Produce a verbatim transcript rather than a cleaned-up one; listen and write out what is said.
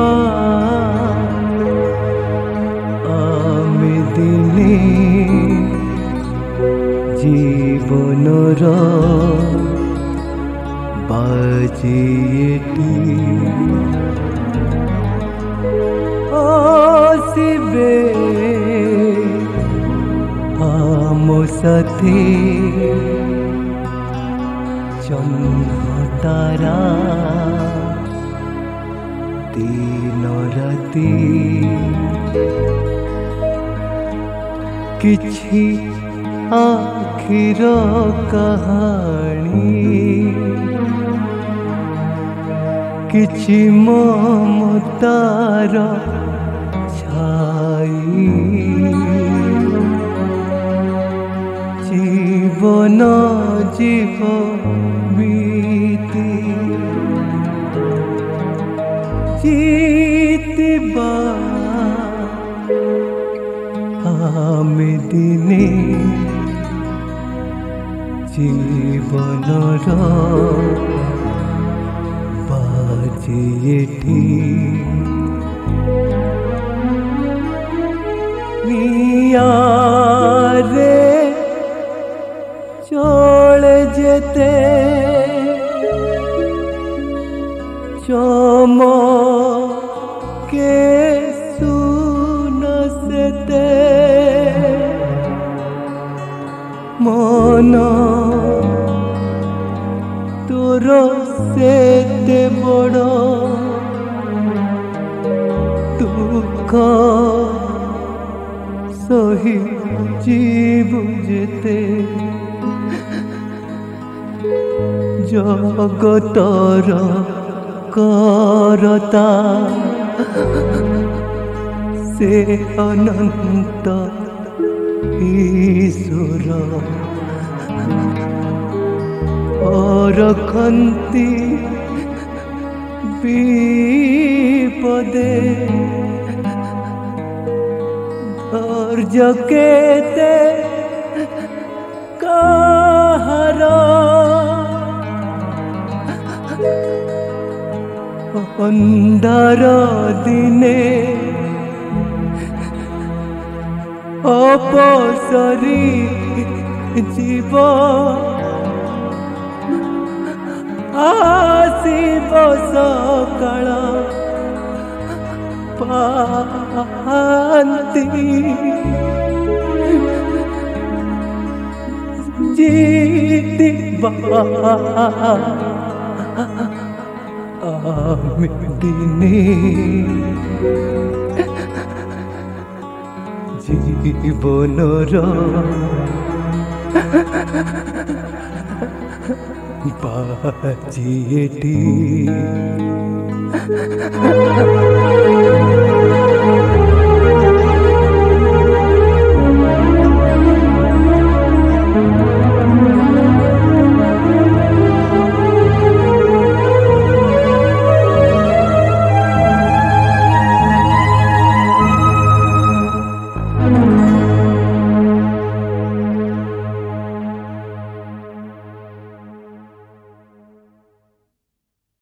आमे दिने जीवनर बाजिएटी आसिबे आमो साथी चंद्र तारा दिन राति किछि आखिर कहानी किछि ममतार छाई जीवन जीव बीती जीतिबा आमे दिने जीवनर बाजिएटी नियारे चले जेते चमके सुनसते मन तोर सेते बड़ दुख सही जीव जेते जगतर करता से अनंत ईश्वर रखन्ति विपदे धैर्य केते कहार अंधार दिने अपसरी जीव आसिब सकाळ पांति जीतिबा आमे दिने जीवनर बाजिएटी।